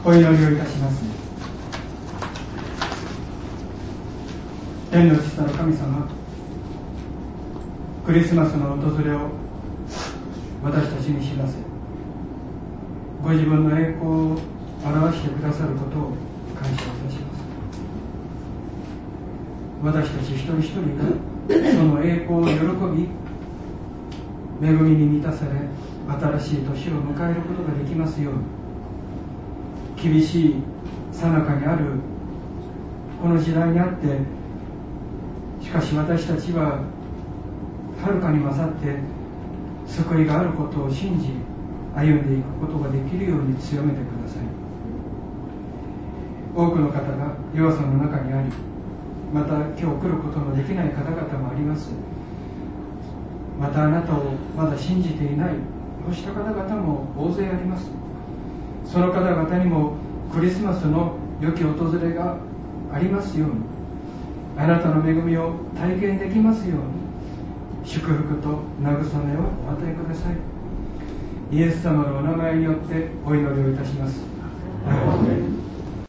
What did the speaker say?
お祈りをいたします。天の父なる神様、クリスマスの訪れを私たちに知らせ、ご自分の栄光を表してくださることを感謝いたします。私たち一人一人がその栄光を喜び、恵みに満たされ、新しい年を迎えることができますように。厳しい最中にあるこの時代にあって、しかし私たちははるかに勝って救いがあることを信じ、歩んでいくことができるように強めてください。多くの方が弱さの中にあり、また今日来ることのできない方々もあります。またあなたをまだ信じていない、こうした方々も大勢あります。その方々にもクリスマスの良き訪れがありますように、あなたの恵みを体験できますように、祝福と慰めをお与えください。イエス様のお名前によってお祈りをいたします。アーメン。